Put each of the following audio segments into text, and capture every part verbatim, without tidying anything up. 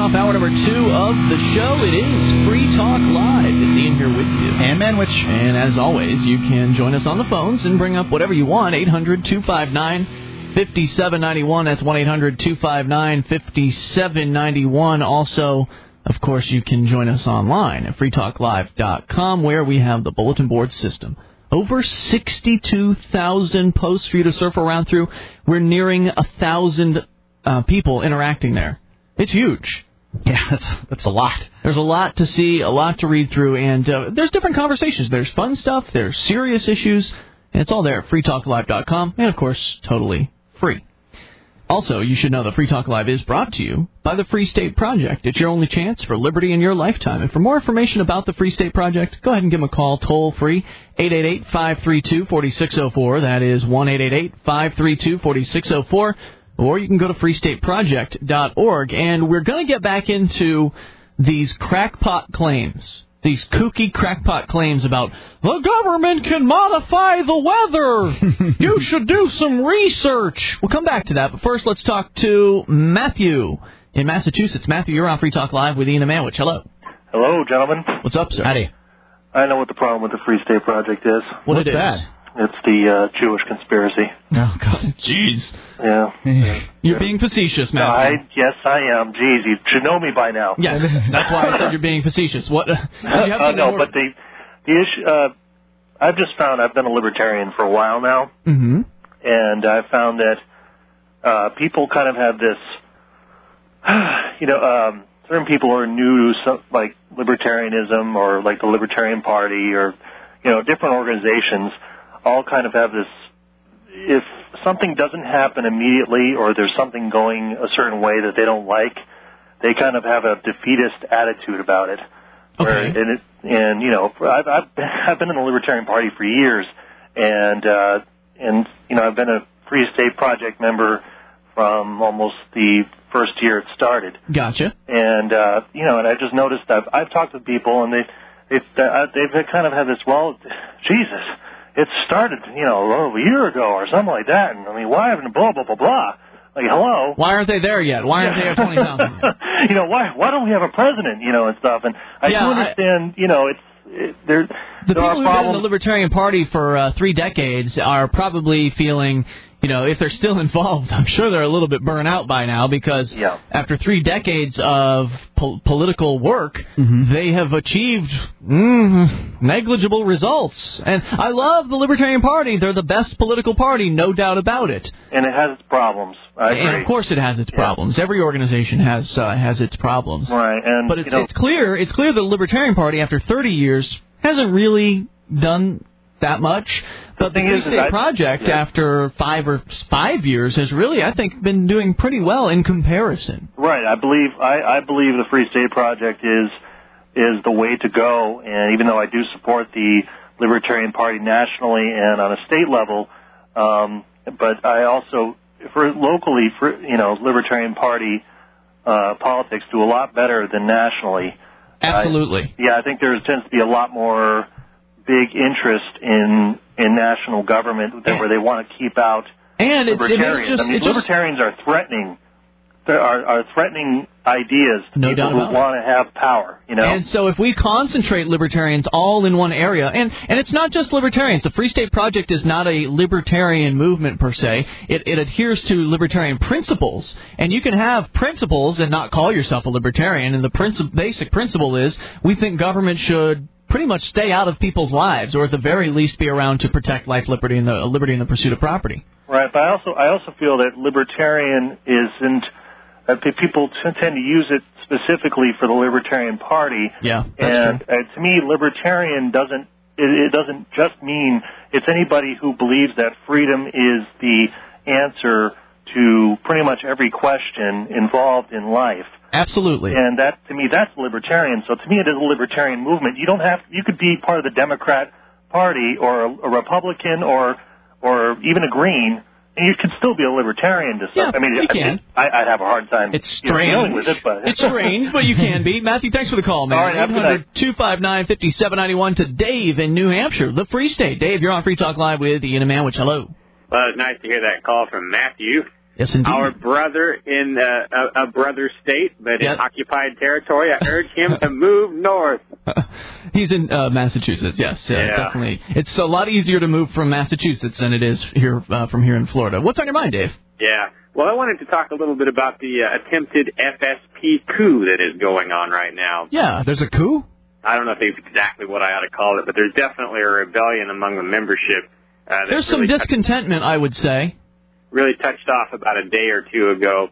off hour number two of the show. It is Free Talk Live. It's Ian here with you. And Manwich. And as always, you can join us on the phones and bring up whatever you want. eight hundred two five nine five seven nine one. That's one eight hundred two five nine five seven nine one. Also, of course, you can join us online at free talk live dot com, where we have the bulletin board system. Over sixty-two thousand posts for you to surf around through. We're nearing one thousand uh, people interacting there. It's huge. Yeah, that's, that's a lot. There's a lot to see, a lot to read through, and uh, there's different conversations. There's fun stuff, there's serious issues, and it's all there at free talk live dot com, and, of course, totally free. Also, you should know that Free Talk Live is brought to you by the Free State Project. It's your only chance for liberty in your lifetime. And for more information about the Free State Project, go ahead and give them a call toll-free, eight eight eight, five three two, four six zero four. That is one eight eight eight, five three two, four six zero four. Or you can go to free state project dot org. And we're going to get back into these crackpot claims. These kooky crackpot claims about the government can modify the weather. You should do some research. We'll come back to that. But first, let's talk to Matthew in Massachusetts. Matthew, you're on Free Talk Live with Ian and Manwich. Hello. Hello, gentlemen. What's up, sir? Howdy. I know what the problem with the Free State Project is. What What's it is? that? It's the uh, Jewish conspiracy. Oh, God. Jeez. Yeah. Yeah. You're being facetious, No, Matthew. I, yes, I am. Jeez, you should know me by now. Yes, that's why I said you're being facetious. What? Uh, you have uh, to no, more... but the the issue. Uh, I've just found I've been a libertarian for a while now, Mm-hmm. and I've found that uh, people kind of have this. You know, um, certain people are new to some, like libertarianism or like the Libertarian Party or you know different organizations. All kind of have this. If something doesn't happen immediately or there's something going a certain way that they don't like, they kind of have a defeatist attitude about it. Okay. Where, and, it, and, you know, I've, I've, been, I've been in the Libertarian Party for years, and, uh, and you know, I've been a Free State Project member from almost the first year it started. Gotcha. And, uh, you know, and I just noticed that I've talked to people, and they, they've, uh, they've kind of had this, well, Jesus, it started, you know, a year ago or something like that. And I mean, why haven't blah blah blah blah? Like, hello. Why aren't they there yet? Why aren't they at twenty thousand? You know, why why don't we have a president? You know, and stuff. And I Yeah, do understand. I, you know, it's it, there. The there people are who've been in problems. the Libertarian Party for uh, three decades are probably feeling, you know, if they're still involved, I'm sure they're a little bit burnt out by now because Yeah. after three decades of po- political work, Mm-hmm. they have achieved mm, negligible results. And I love the Libertarian Party. They're the best political party, no doubt about it. And it has its problems. I agree. And of course, it has its problems. Every organization has uh, has its problems. Right. And But it's, you know, it's clear it's clear the Libertarian Party, after thirty years, hasn't really done that much. But the thing Free is, is State I- Project, yeah. after five or five years, has really, I think, been doing pretty well in comparison. right. I believe I, I believe the Free State Project is is the way to go. And even though I do support the Libertarian Party nationally and on a state level, um, but I also for locally, for, you know, Libertarian Party uh, politics do a lot better than nationally. Absolutely. I, yeah, I think there tends to be a lot more big interest in in national government that where they want to keep out And it's, it libertarians. is just, I mean, it's just libertarians are threatening. There are, are threatening ideas to No people doubt who about it. want to have power. You know. And so if we concentrate libertarians all in one area, and, and it's not just libertarians. The Free State Project is not a libertarian movement per se. It, it adheres to libertarian principles. And you can have principles and not call yourself a libertarian. And the princi- basic principle is we think government should pretty much stay out of people's lives, or at the very least be around to protect life, liberty, and the liberty and the pursuit of property. Right, but I also I also feel that libertarian isn't. Uh, people t- tend to use it specifically for the Libertarian Party. Yeah, that's and true. uh, to me, libertarian doesn't it, it doesn't just mean it's anybody who believes that freedom is the answer to pretty much every question involved in life. Absolutely. And that, to me, that's libertarian. So to me, it is a libertarian movement. You don't have, you could be part of the Democrat Party or a, a Republican or, or even a Green, and you could still be a libertarian to some. Yeah, I mean, you I, can. I, I'd have a hard time It's you know, strange. dealing with it, but It's strange, but you can be. Matthew, thanks for the call, man. All right, have a good night. two five nine, five seven nine one to Dave in New Hampshire, the Free State. Dave, you're on Free Talk Live with Ian and Manwich. Hello. Well, it's nice to hear that call from Matthew. Yes, indeed. Our brother in uh, a, a brother state, but Yep. in occupied territory. I urge him to move north. He's in uh, Massachusetts, yes, uh, Yeah. definitely. It's a lot easier to move from Massachusetts than it is here uh, from here in Florida. What's on your mind, Dave? Yeah. Well, I wanted to talk a little bit about the uh, attempted F S P coup that is going on right now. Yeah, there's a coup? I don't know if it's exactly what I ought to call it, but there's definitely a rebellion among the membership. Uh, that's There's some really discontentment, I would say. really touched off about a day or two ago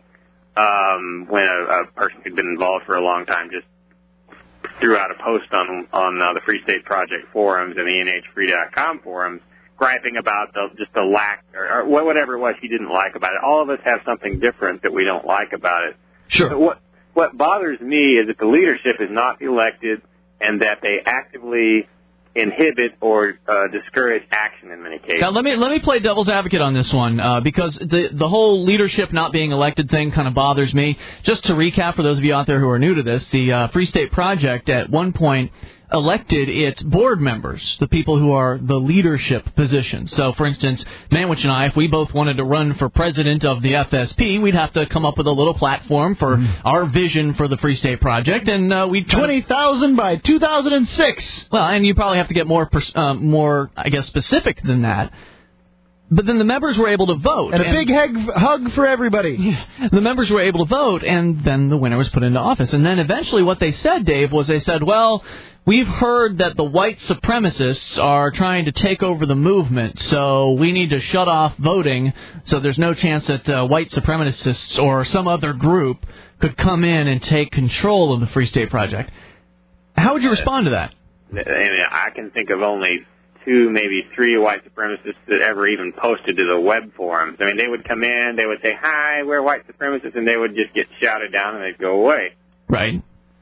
um, when a, a person who'd been involved for a long time just threw out a post on on uh, the Free State Project forums and the N H free dot com forums, griping about the, just the lack or, or whatever it was he didn't like about it. All of us have something different that we don't like about it. Sure. But what what bothers me is that the leadership is not elected and that they actively inhibit or uh, discourage action in many cases. Now let me let me play devil's advocate on this one uh, because the the whole leadership not being elected thing kind of bothers me. Just to recap for those of you out there who are new to this, the uh, Free State Project at one point elected its board members, the people who are the leadership positions. So, for instance, Manwich and I, if we both wanted to run for president of the F S P, we'd have to come up with a little platform for mm-hmm. our vision for the Free State Project, and uh, we'd twenty thousand by two thousand six. Well, and you probably have to get more, pers- uh, more, I guess, specific than that. But then the members were able to vote. And a and big hug, hug for everybody. The members were able to vote, and then the winner was put into office. And then eventually what they said, Dave, was they said, well, we've heard that the white supremacists are trying to take over the movement, so we need to shut off voting so there's no chance that uh, white supremacists or some other group could come in and take control of the Free State Project. How would you respond to that? I mean, I can think of only two, maybe three white supremacists that ever even posted to the web forums. I mean, they would come in, they would say, hi, we're white supremacists, and they would just get shouted down and they'd go away. Right.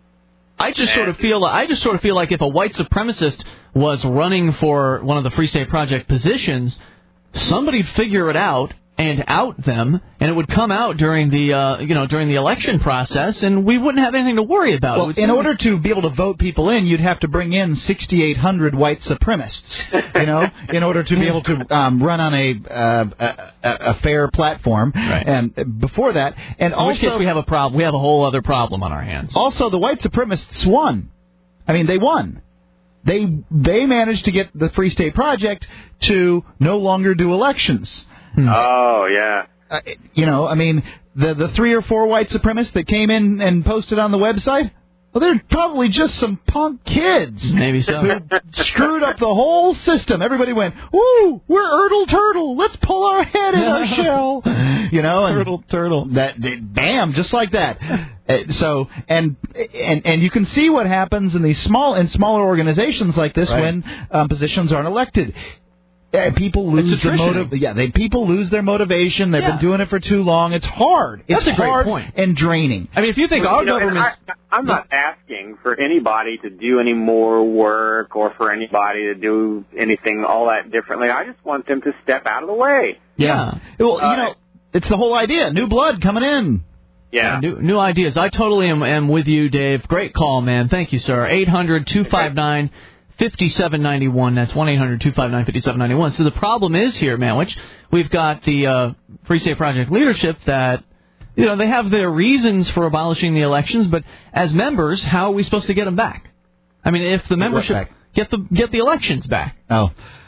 I just sort of feel I just sort of feel like if a white supremacist was running for one of the Free State Project positions, somebody'd figure it out and out them, and it would come out during the uh, you know during the election process, and we wouldn't have anything to worry about. Well, in order to be able to vote people in, you'd have to bring in sixty-eight hundred white supremacists, you know, in order to be able to um, run on a, uh, a a fair platform. Right. And before that, and in also which case we have a problem. We have a whole other problem on our hands. Also, the white supremacists won. I mean, they won. They they managed to get the Free State Project to no longer do elections. Hmm. Oh, yeah. Uh, you know, I mean, the the three or four white supremacists that came in and posted on the website, well, they're probably just some punk kids. Maybe so. Who screwed up the whole system. Everybody went, woo, we're Erdle Turtle. Let's pull our head in our shell. You know, and Turtle, turtle. That, they, bam, just like that. Uh, so, and, and and you can see what happens in these small in smaller organizations like this right. when um, positions aren't elected. Uh, people lose their motive. Yeah, they people lose their motivation. They've yeah. been doing it for too long. It's hard. It's That's a great hard point. and draining. I mean, if you think well, our you know, government, I, I'm not asking for anybody to do any more work or for anybody to do anything all that differently. I just want them to step out of the way. yeah. Well, Uh, you know, it's the whole idea. New blood coming in. Yeah. Uh, new, new ideas. I totally am, am with you, Dave. Great call, man. Thank you, sir. eight hundred two five nine fifty-seven ninety-one. That's one eight hundred two five nine fifty-seven ninety-one. So the problem is here, Manwich, we've got the uh, Free State Project leadership that, you know, they have their reasons for abolishing the elections, but as members, how are we supposed to get them back? I mean, if the membership get the get the elections back. Oh.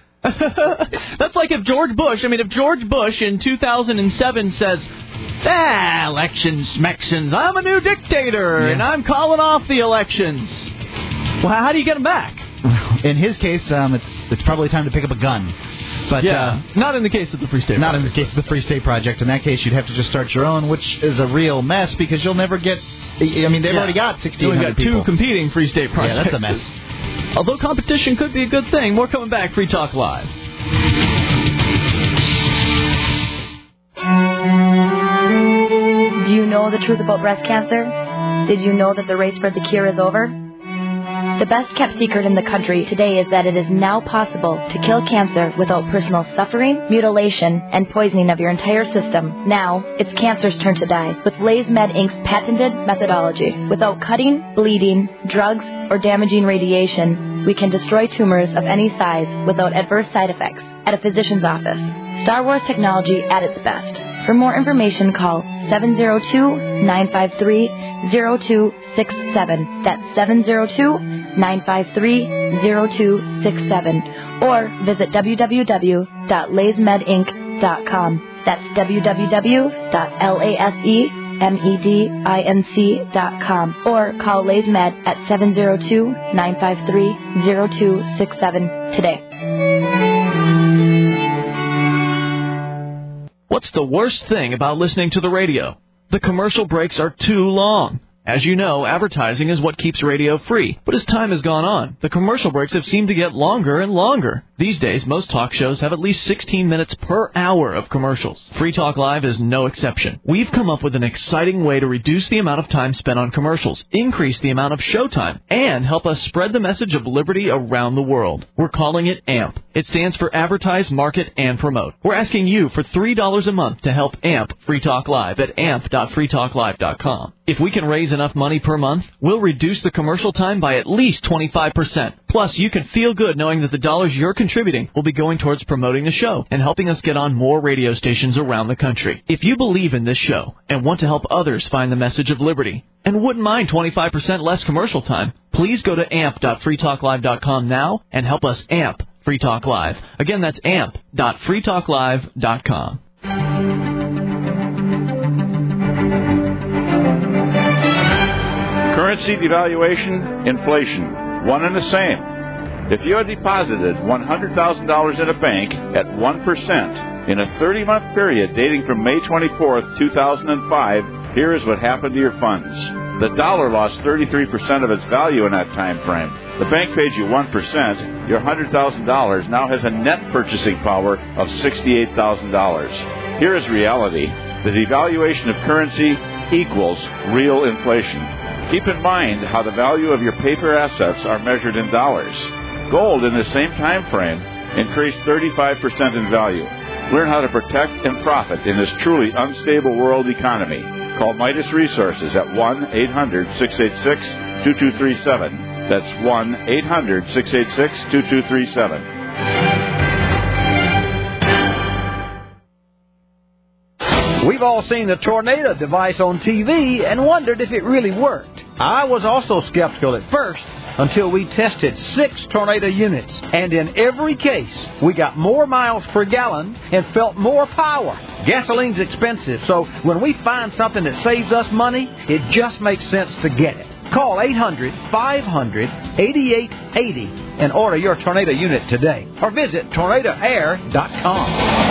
That's like if George Bush, I mean, if George Bush in two thousand seven says, ah, elections, Mexicans, I'm a new dictator, yeah. and I'm calling off the elections. Well, how do you get them back? In his case, um, it's it's probably time to pick up a gun. But yeah, uh, not in the case of the Free State Not Project. in the case of the Free State Project. In that case, you'd have to just start your own, which is a real mess because you'll never get... I mean, they've yeah. already got sixteen hundred We've got people. two competing Free State Projects. Yeah, that's a mess. Although competition could be a good thing. More coming back. Free Talk Live. Do you know the truth about breast cancer? Did you know that the race for the cure is over? The best-kept secret in the country today is that it is now possible to kill cancer without personal suffering, mutilation, and poisoning of your entire system. Now, it's cancer's turn to die with LaysMed Incorporated's patented methodology. Without cutting, bleeding, drugs, or damaging radiation, we can destroy tumors of any size without adverse side effects at a physician's office. Star Wars technology at its best. For more information, call seven zero two, nine five three, zero two six seven. That's seven zero two, nine five three, zero two six seven. Or visit w w w dot lasemed inc dot com. That's w w w dot lasemedinc dot com. Or call LaseMed at seven zero two, nine five three, zero two six seven today. What's the worst thing about listening to the radio? The commercial breaks are too long. As you know, advertising is what keeps radio free. But as time has gone on, the commercial breaks have seemed to get longer and longer. These days, most talk shows have at least sixteen minutes per hour of commercials. Free Talk Live is no exception. We've come up with an exciting way to reduce the amount of time spent on commercials, increase the amount of showtime, and help us spread the message of liberty around the world. We're calling it A M P. It stands for Advertise, Market, and Promote. We're asking you for three dollars a month to help A M P Free Talk Live at amp dot free talk live dot com. If we can raise enough money per month, we'll reduce the commercial time by at least twenty-five percent. Plus, you can feel good knowing that the dollars you're contributing will be going towards promoting the show and helping us get on more radio stations around the country. If you believe in this show and want to help others find the message of liberty and wouldn't mind twenty-five percent less commercial time, please go to amp dot free talk live dot com now and help us amp Free Talk Live. Again, that's amp dot free talk live dot com. Currency devaluation, inflation, one and the same. If you had deposited one hundred thousand dollars in a bank at one percent in a thirty-month period dating from May twenty-fourth, two thousand five, here is what happened to your funds. The dollar lost thirty-three percent of its value in that time frame. The bank paid you one percent. Your one hundred thousand dollars now has a net purchasing power of sixty-eight thousand dollars. Here is reality. The devaluation of currency equals real inflation. Keep in mind how the value of your paper assets are measured in dollars. Gold in the same time frame increased thirty-five percent in value. Learn how to protect and profit in this truly unstable world economy. Call Midas Resources at one eight hundred six eight six two two three seven. That's one eight hundred six eight six two two three seven. We've all seen the tornado device on T V and wondered if it really worked. I was also skeptical at first until we tested six tornado units. And in every case, we got more miles per gallon and felt more power. Gasoline's expensive, so when we find something that saves us money, it just makes sense to get it. Call eight hundred, five hundred, eighty-eight eighty and order your tornado unit today. Or visit tornado air dot com.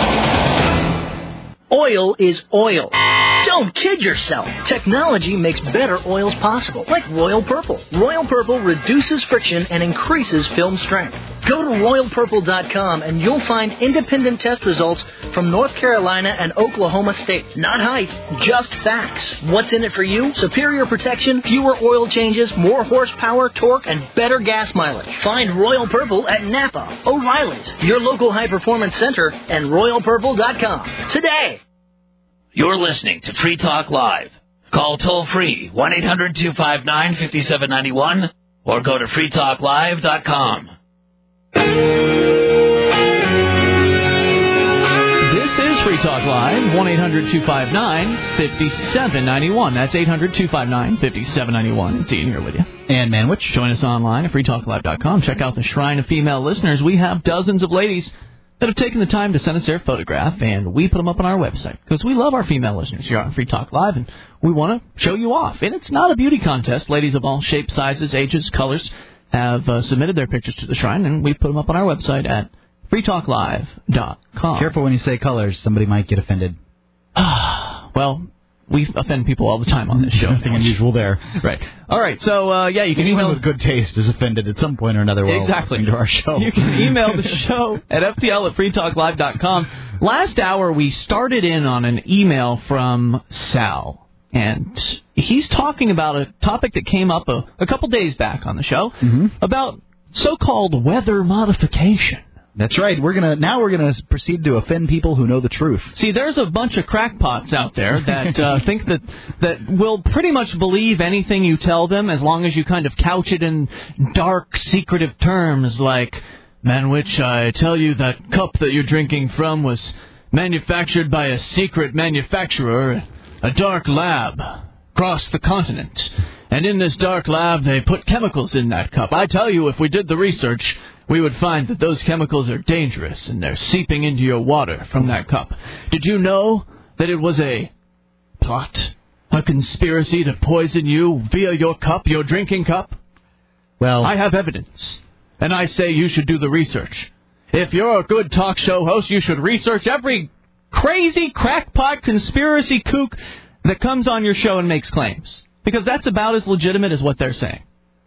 Oil is oil. Don't kid yourself. Technology makes better oils possible, like Royal Purple. Royal Purple reduces friction and increases film strength. Go to royal purple dot com and you'll find independent test results from North Carolina and Oklahoma State. Not hype, just facts. What's in it for you? Superior protection, fewer oil changes, more horsepower, torque, and better gas mileage. Find Royal Purple at Napa, O'Reilly's, your local high-performance center, and royal purple dot com today. You're listening to Free Talk Live. Call toll-free one eight hundred two five nine five seven nine one or go to free talk live dot com. This is Free Talk Live, one eight hundred two five nine five seven nine one. That's eight hundred two five nine five seven nine one. It's Ian here with you. And Manwich. Join us online at free talk live dot com. Check out the Shrine of Female Listeners. We have dozens of ladies that have taken the time to send us their photograph, and we put them up on our website because we love our female listeners here on Free Talk Live, and we want to show you off. And it's not a beauty contest. Ladies of all shapes, sizes, ages, colors have uh, submitted their pictures to the Shrine, and we put them up on our website at free talk live dot com. Careful when you say colors. Somebody might get offended. Well, we offend people all the time on this show. Nothing unusual there. Right. All right. So, uh, yeah, you can Anyone email... with good taste is offended at some point or another while exactly. listening to our show. You can email the show at f t l at free talk live dot com. Last hour, we started in on an email from Sal, and he's talking about a topic that came up a, a couple days back on the show mm-hmm. about so-called weather modification. That's right. We're gonna now we're gonna proceed to offend people who know the truth. See, there's a bunch of crackpots out there that uh, think that that will pretty much believe anything you tell them as long as you kind of couch it in dark, secretive terms like, "Man, which I tell you that cup that you're drinking from was manufactured by a secret manufacturer, a dark lab, across the continent. And in this dark lab, they put chemicals in that cup. I tell you, if we did the research, we would find that those chemicals are dangerous, and they're seeping into your water from that cup. Did you know that it was a plot, a conspiracy to poison you via your cup, your drinking cup? Well, I have evidence, and I say you should do the research. If you're a good talk show host, you should research every crazy crackpot conspiracy kook that comes on your show and makes claims. Because that's about as legitimate as what they're saying.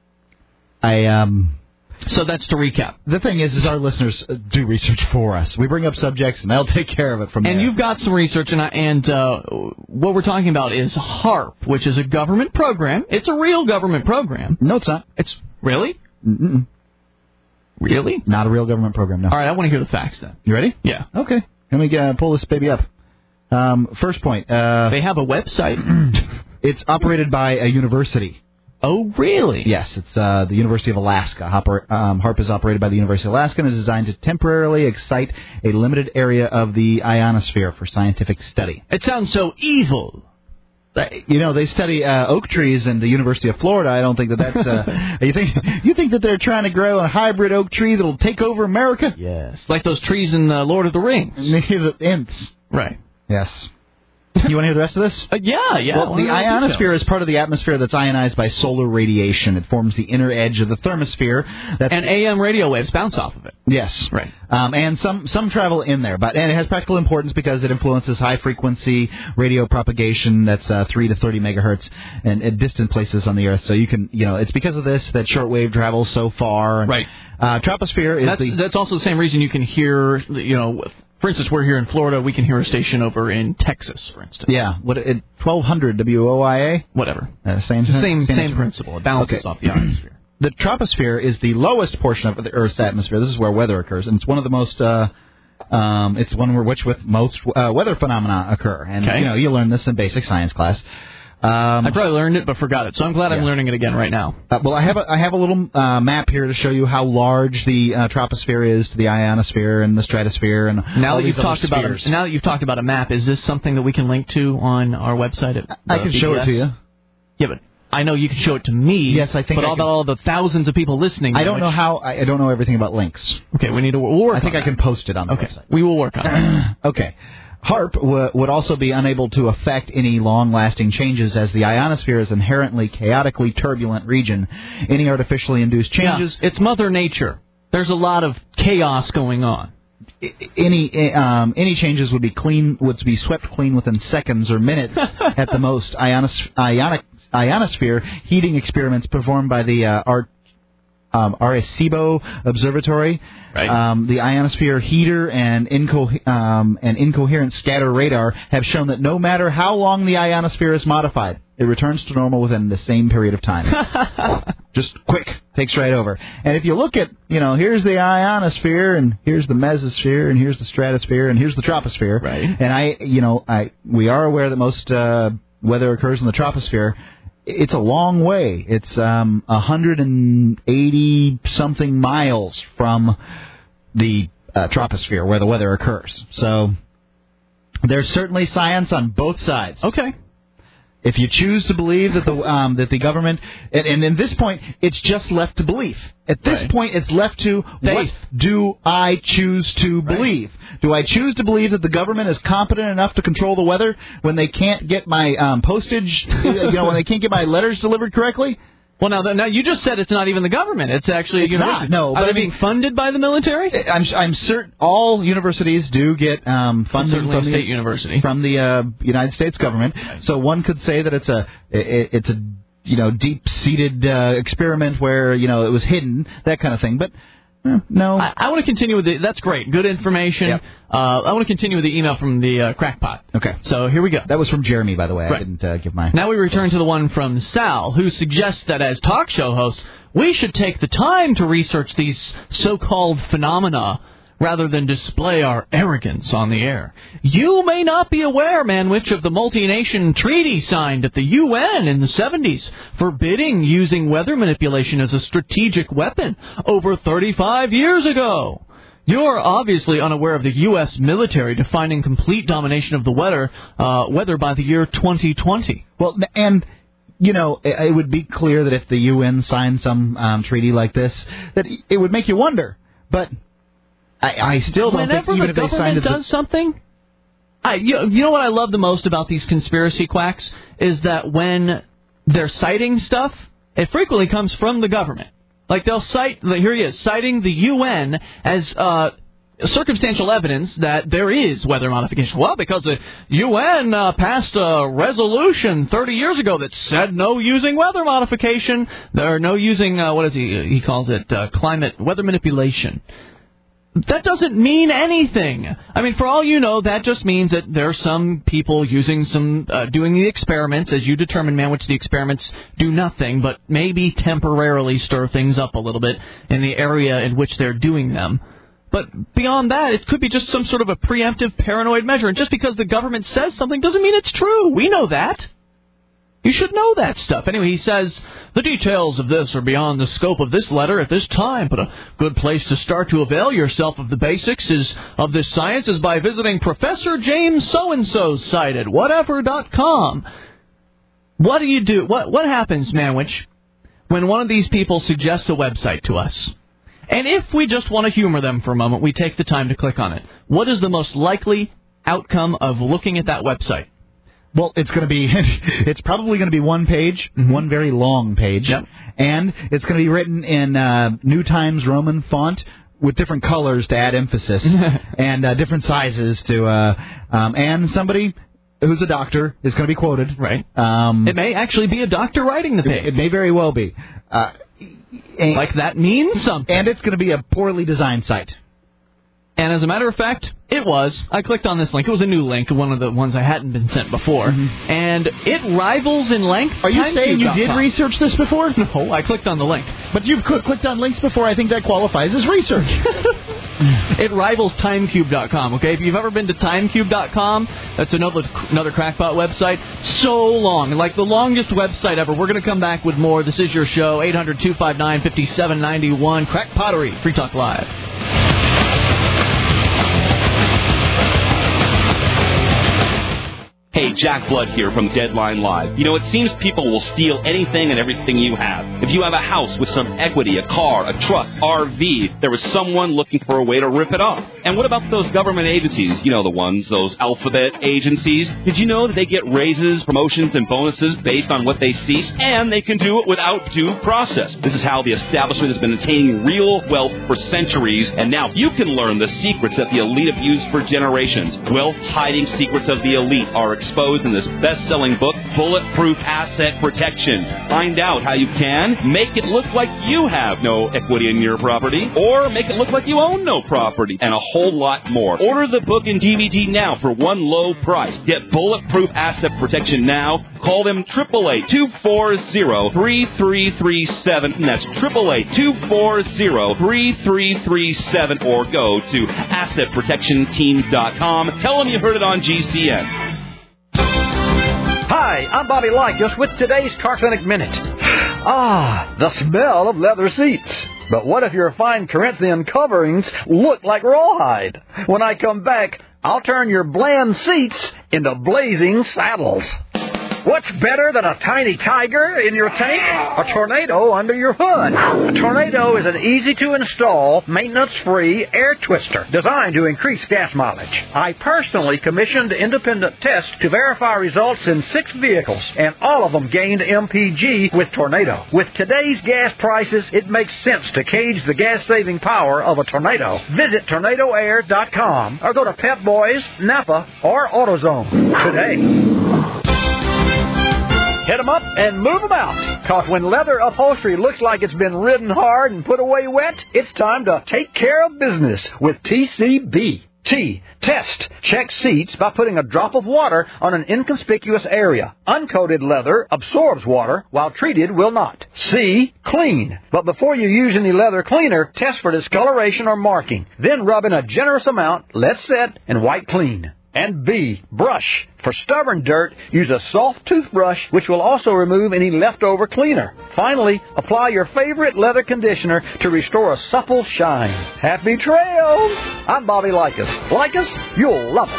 I, um... So that's to recap. The thing is, is our listeners do research for us. We bring up subjects, and they'll take care of it from there. And you've got some research, and, I, and uh, what we're talking about is HAARP, which is a government program. It's a real government program. No, it's not. It's really? Mm-mm. Really? Not a real government program, no. All right, I want to hear the facts, then. You ready? Yeah. Okay. Let me uh, pull this baby up. Um, first point. Uh, they have a website. It's operated by a university. Oh, really? Yes, it's uh, the University of Alaska. HAARP, um, HAARP is operated by the University of Alaska and is designed to temporarily excite a limited area of the ionosphere for scientific study. It sounds so evil. You know, they study uh, oak trees in the University of Florida. I don't think that that's... Uh, you think you think that they're trying to grow a hybrid oak tree that'll take over America? Yes. Like those trees in uh, Lord of the Rings. The Ents. Right. Yes. You want to hear the rest of this? Uh, yeah, yeah. Well, the ionosphere is part of the atmosphere that's ionized by solar radiation. It forms the inner edge of the thermosphere. That's and A M radio waves bounce off of it. Yes. Right. Um, and some, some travel in there. But and it has practical importance because it influences high-frequency radio propagation that's uh, three to thirty megahertz and at distant places on the Earth. So you can, you know, it's because of this that shortwave travels so far. And, right. Uh, troposphere is that's, the... That's also the same reason you can hear, you know... For instance, we're here in Florida. We can hear a station over in Texas, for instance. Yeah, what it, twelve hundred W O I A? Whatever. Uh, same, same, same, same principle. It balances okay. off the ionosphere. The troposphere is the lowest portion of the Earth's atmosphere. This is where weather occurs, and it's one of the most. Uh, um, it's one where which with most uh, weather phenomena occur, and okay. you know you learn this in basic science class. Um, I probably learned it, but forgot it. So I'm glad yeah. I'm learning it again right now. Uh, well, I have a, I have a little uh, map here to show you how large the uh, troposphere is to the ionosphere and the stratosphere and now all that these you've talked spheres. about a, now that you've talked about a map, is this something that we can link to on our website? At I can B B S? show it to you. Yeah, but I know you can show it to me. Yes, I think. But I all can. about all the thousands of people listening. I don't which, know how. I, I don't know everything about links. Okay, we need to we'll work. I think on I can that. post it on the okay. website. We will work on it. Okay. HAARP w- would also be unable to affect any long-lasting changes as the ionosphere is inherently chaotically turbulent region. Any artificially induced changes... Yeah, it's Mother Nature. There's a lot of chaos going on. Any um, any changes would be clean would be swept clean within seconds or minutes at the most. Ionos- ionic, ionosphere heating experiments performed by the uh, Art... Um, Arecibo Observatory, right. um, the ionosphere heater and, inco- um, and incoherent scatter radar have shown that no matter how long the ionosphere is modified, it returns to normal within the same period of time. Just quick, takes right over. And if you look at, you know, here's the ionosphere, and here's the mesosphere, and here's the stratosphere, and here's the troposphere. Right. And I, you know, I we are aware that most uh, weather occurs in the troposphere. It's a long way. It's um, one hundred eighty something miles from the uh, troposphere where the weather occurs. So there's certainly science on both sides. Okay. If you choose to believe that the um, that the government, and, and at this point, it's just left to belief. At this right. point, it's left to Faith. What do I choose to believe? Right. Do I choose to believe that the government is competent enough to control the weather when they can't get my um, postage, you know, when they can't get my letters delivered correctly? Well, now, now you just said it's not even the government. It's actually it's a university. Not, no, Are but they I mean, being funded by the military? I'm I'm certain all universities do get um, funding Certainly from a the state university from the uh, United States government. Right. So one could say that it's a it, it's a you know deep-seated uh, experiment where you know it was hidden, that kind of thing. But eh, no, I, I want to continue with the. That's great, good information. Yep. Uh, I want to continue with the email from the uh, crackpot. Okay. So here we go. That was from Jeremy, by the way. Right. I didn't uh, give my. Now we return to the one from Sal, who suggests that as talk show hosts, we should take the time to research these so-called phenomena rather than display our arrogance on the air. You may not be aware, Manwich, of the multi-nation treaty signed at the U N in the seventies, forbidding using weather manipulation as a strategic weapon over thirty-five years ago. You're obviously unaware of the U S military defining complete domination of the weather, uh, weather by the year twenty twenty. Well, and, you know, it, it would be clear that if the U N signed some um, treaty like this, that it would make you wonder. But I, I still don't Whenever think even the if they signed government it... does something, I, you, you know what I love the most about these conspiracy quacks is that when they're citing stuff, it frequently comes from the government. Like, they'll cite, here he is, citing the U N as uh, circumstantial evidence that there is weather modification. Well, because the U N uh, passed a resolution thirty years ago that said no using weather modification, or no using, uh, what is he, he calls it, uh, climate, weather manipulation. That doesn't mean anything. I mean, for all you know, that just means that there are some people using some, uh, doing the experiments, as you determine, man, which the experiments do nothing, but maybe temporarily stir things up a little bit in the area in which they're doing them. But beyond that, it could be just some sort of a preemptive paranoid measure. And just because the government says something doesn't mean it's true. We know that. You should know that stuff. Anyway, he says, the details of this are beyond the scope of this letter at this time, but a good place to start to avail yourself of the basics is of this science is by visiting Professor James So-and-so's site at whatever dot com. What do you do? What, what happens, Manwich, when one of these people suggests a website to us? And if we just want to humor them for a moment, we take the time to click on it. What is the most likely outcome of looking at that website? Well, it's going to be, it's probably going to be one page, mm-hmm. one very long page, yep. and it's going to be written in uh, New Times Roman font with different colors to add emphasis, and uh, different sizes to, uh, um, and somebody who's a doctor is going to be quoted. Right. Um, it may actually be a doctor writing the page. It, it may very well be. Uh, and, like that means something. And it's going to be a poorly designed site. And as a matter of fact, it was. I clicked on this link. It was a new link, one of the ones I hadn't been sent before. Mm-hmm. And it rivals in length. Are you saying you did research this before? No, I clicked on the link. But you've cl- clicked on links before. I think that qualifies as research. It rivals timecube dot com, okay? If you've ever been to timecube dot com, that's another another crackpot website. So long. Like the longest website ever. We're going to come back with more. This is your show, eight hundred, two five nine, five seven nine one. Crack Pottery, Free Talk Live. Hey, Jack Blood here from Deadline Live. You know, it seems people will steal anything and everything you have. If you have a house with some equity, a car, a truck, R V, there is someone looking for a way to rip it off. And what about those government agencies? You know the ones, those alphabet agencies. Did you know that they get raises, promotions, and bonuses based on what they cease? And they can do it without due process. This is how the establishment has been attaining real wealth for centuries. And now you can learn the secrets that the elite have used for generations. Wealth-hiding secrets of the elite are exposed in this best-selling book, Bulletproof Asset Protection. Find out how you can make it look like you have no equity in your property, or make it look like you own no property, and a whole lot more. Order the book and D V D now for one low price. Get Bulletproof Asset Protection now. Call them eight eight eight, two four zero, three three three seven, and that's eight eight eight, two four zero, three three three seven, or go to asset protection team dot com. Tell them you heard it on G C N. Hi, I'm Bobby Likus with today's Carclinic Minute. Ah, the smell of leather seats. But what if your fine Corinthian coverings look like rawhide? When I come back, I'll turn your bland seats into blazing saddles. What's better than a tiny tiger in your tank? A tornado under your hood. A tornado is an easy-to-install, maintenance-free air twister designed to increase gas mileage. I personally commissioned independent tests to verify results in six vehicles, and all of them gained M P G with Tornado. With today's gas prices, it makes sense to cage the gas-saving power of a tornado. Visit tornado air dot com or go to Pep Boys, Napa, or AutoZone today. Hit them up and move them out. Because when leather upholstery looks like it's been ridden hard and put away wet, it's time to take care of business with T C B. T. Test. Check seats by putting a drop of water on an inconspicuous area. Uncoated leather absorbs water, while treated will not. C. Clean. But before you use any leather cleaner, test for discoloration or marking. Then rub in a generous amount, let set, and wipe clean. And B, brush. For stubborn dirt, use a soft toothbrush, which will also remove any leftover cleaner. Finally, apply your favorite leather conditioner to restore a supple shine. Happy trails! I'm Bobby Likas. Like us? You'll love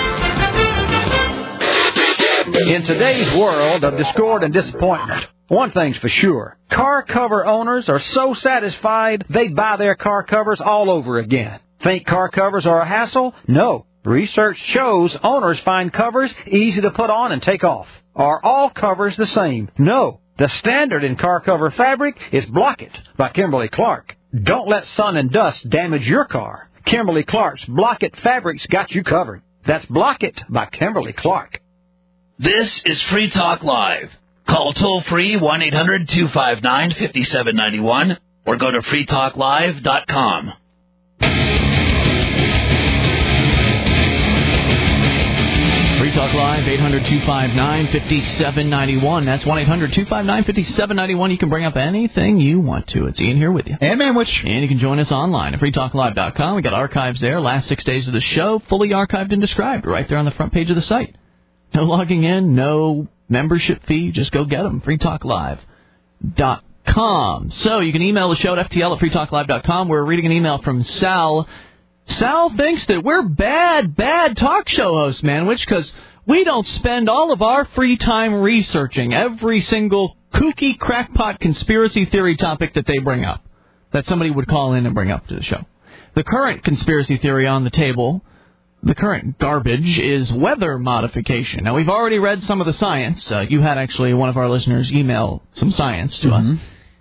us. In today's world of discord and disappointment, one thing's for sure. Car cover owners are so satisfied they'd buy their car covers all over again. Think car covers are a hassle? No. Research shows owners find covers easy to put on and take off. Are all covers the same? No. The standard in car cover fabric is Block It by Kimberly Clark. Don't let sun and dust damage your car. Kimberly Clark's Block It fabric's got you covered. That's Block It by Kimberly Clark. This is Free Talk Live. Call toll-free one eight hundred two five nine five seven nine one or go to free talk live dot com. Free Talk Live, eight hundred two five nine five seven nine one. That's one eight hundred two five nine five seven nine one. You can bring up anything you want to. It's Ian here with you. And Manwich. And you can join us online at free talk live dot com. We got archives there. Last six days of the show, fully archived and described, right there on the front page of the site. No logging in, no membership fee. Just go get them. free talk live dot com. So you can email the show at F T L at free talk live dot com. We're reading an email from Sal. Sal thinks that we're bad, bad talk show hosts, Manwich, because we don't spend all of our free time researching every single kooky crackpot conspiracy theory topic that they bring up, that somebody would call in and bring up to the show. The current conspiracy theory on the table, the current garbage, is weather modification. Now, we've already read some of the science. Uh, you had actually one of our listeners email some science to mm-hmm. us.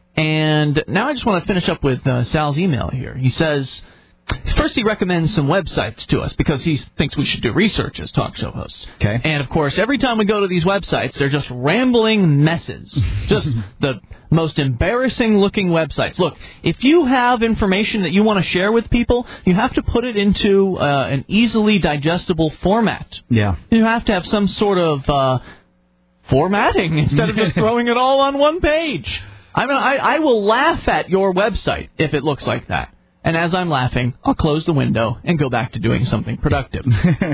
And now I just want to finish up with uh, Sal's email here. He says, first he recommends some websites to us because he thinks we should do research as talk show hosts. Okay. And, of course, every time we go to these websites, they're just rambling messes. Just the most embarrassing-looking websites. Look, if you have information that you want to share with people, you have to put it into uh, an easily digestible format. Yeah. You have to have some sort of uh, formatting instead of just throwing it all on one page. I mean, I, I will laugh at your website if it looks like that. And as I'm laughing, I'll close the window and go back to doing something productive.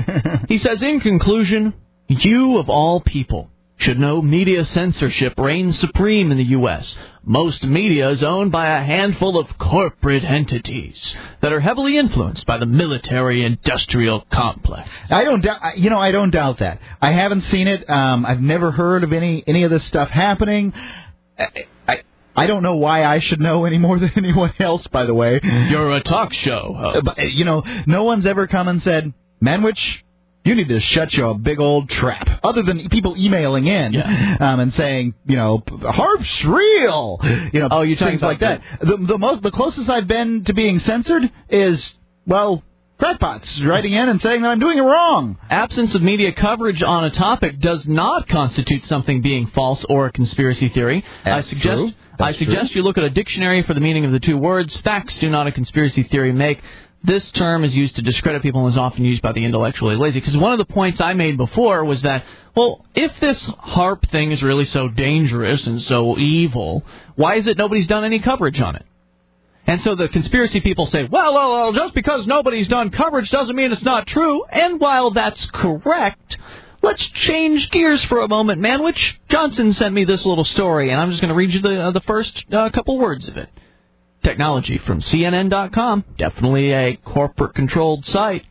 He says, in conclusion, you of all people should know media censorship reigns supreme in the U S Most media is owned by a handful of corporate entities that are heavily influenced by the military-industrial complex. I don't doubt, you know, I don't doubt that. I haven't seen it. Um, I've never heard of any any of this stuff happening. I, I I don't know why I should know any more than anyone else, by the way. You're a talk show host. But, you know, no one's ever come and said, Manwich, you need to shut your big old trap. Other than people emailing in yeah. um, and saying, you know, Harp's real. You know, oh, you're talking things like that. The, the most, the closest I've been to being censored is, well, crackpots writing in and saying that I'm doing it wrong. Absence of media coverage on a topic does not constitute something being false or a conspiracy theory. That's I suggest. True. I suggest true. you look at a dictionary for the meaning of the two words. Facts do not a conspiracy theory make. This term is used to discredit people and is often used by the intellectually lazy. Because one of the points I made before was that, well, if this HAARP thing is really so dangerous and so evil, why is it nobody's done any coverage on it? And so the conspiracy people say, well, well, well, just because nobody's done coverage doesn't mean it's not true. And while that's correct, let's change gears for a moment, Manwich. Johnson sent me this little story, and I'm just going to read you the, uh, the first uh, couple words of it. Technology from C N N dot com, definitely a corporate-controlled site.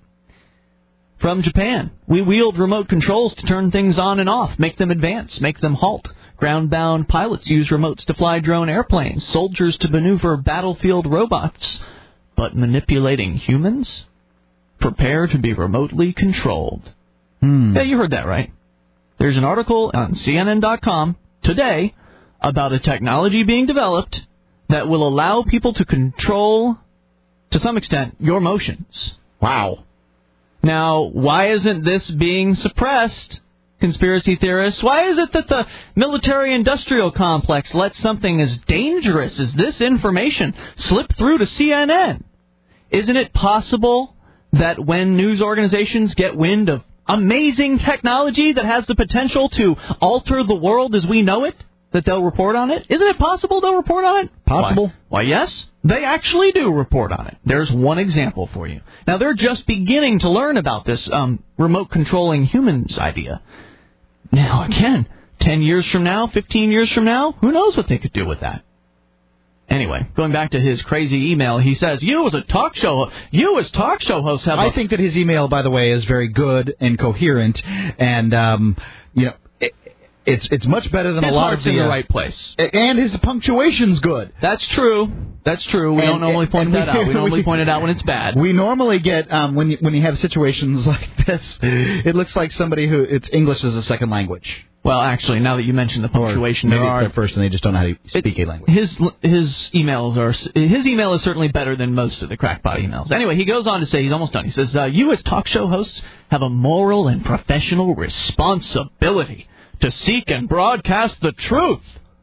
From Japan, we wield remote controls to turn things on and off, make them advance, make them halt. Ground-bound pilots use remotes to fly drone airplanes, soldiers to maneuver battlefield robots. But manipulating humans? Prepare to be remotely controlled. Hmm. Yeah, you heard that right. There's an article on C N N dot com today about a technology being developed that will allow people to control, to some extent, your motions. Wow. Now, why isn't this being suppressed, conspiracy theorists? Why is it that the military-industrial complex lets something as dangerous as this information slip through to C N N? Isn't it possible that when news organizations get wind of amazing technology that has the potential to alter the world as we know it, that they'll report on it? Isn't it possible they'll report on it? Possible. Why, Why yes. They actually do report on it. There's one example for you. Now, they're just beginning to learn about this um, remote controlling humans idea. Now, again, ten years from now, fifteen years from now, who knows what they could do with that? Anyway, going back to his crazy email, he says, you as a talk show, you as talk show hosts have I a... think that his email, by the way, is very good and coherent, and, um, you know, it, it's it's much better than his a lot heart's of the... in the uh, right place. And his punctuation's good. That's true. That's true. We And- don't normally point and we- that out. We normally we- point it out when it's bad. We normally get, um, when you, when you have situations like this, it looks like somebody who, it's English as a second language. Well, actually, now that you mentioned the punctuation, Maybe there are... it's their first and they just don't know how to speak It- a language. His his emails are his email is certainly better than most of the crackpot emails. Anyway, he goes on to say he's almost done. He says, uh, "You as talk show hosts have a moral and professional responsibility to seek and broadcast the truth."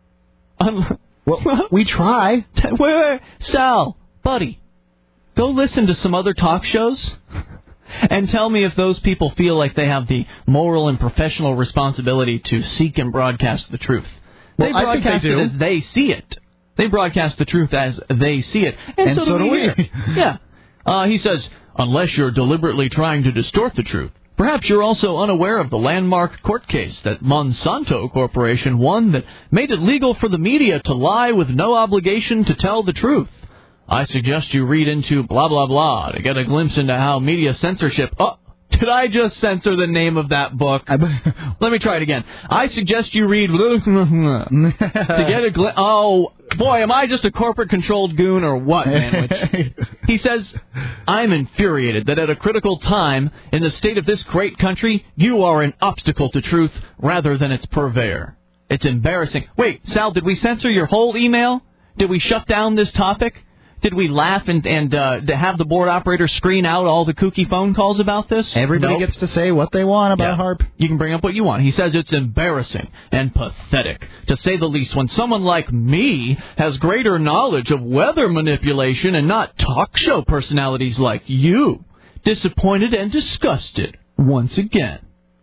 Um, well, we try. Wait, wait, wait, Sal, buddy, go listen to some other talk shows. And tell me if those people feel like they have the moral and professional responsibility to seek and broadcast the truth. They Well, I think they broadcast do. it as they see it. They broadcast the truth as they see it. And, And so, so do do we. we. Here. Yeah. Uh, he says, unless you're deliberately trying to distort the truth, perhaps you're also unaware of the landmark court case that Monsanto Corporation won that made it legal for the media to lie with no obligation to tell the truth. I suggest you read into blah, blah, blah to get a glimpse into how media censorship... Oh, did I just censor the name of that book? Let me try it again. I suggest you read... to get a glimpse... Oh, boy, am I just a corporate-controlled goon or what, Manwich? He says, I'm infuriated that at a critical time in the state of this great country, you are an obstacle to truth rather than its purveyor. It's embarrassing. Wait, Sal, did we censor your whole email? Did we shut down this topic? Did we laugh and, and uh, to have the board operator screen out all the kooky phone calls about this? Everybody Nope. gets to say what they want about Yeah. HARP. You can bring up what you want. He says it's embarrassing and pathetic, to say the least, when someone like me has greater knowledge of weather manipulation and not talk show personalities like you. Disappointed and disgusted once again.